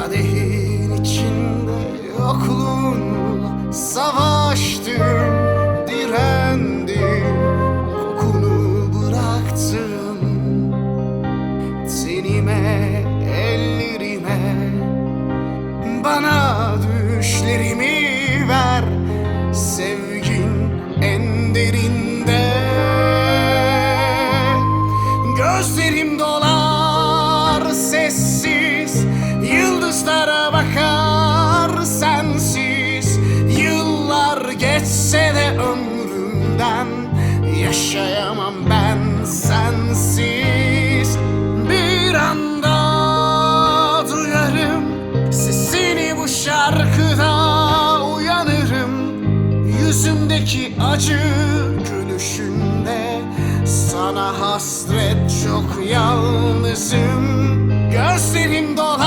kadehin içinde yokluğunu savaştım, direndim, kokunu bıraktım. Tenime, ellerime, bana düşlerimi ver. Sevgin en derinde, gözlerim dolar sessiz, yıldızlara bakar sensiz. Yıllar geçse de ömrümden, yaşayamam ben sensiz. Bir anda duyarım sesini bu şarkıda, uyanırım. Yüzümdeki acı gülüşünde, sana hasret çok yalnızım. Gözlerim dolar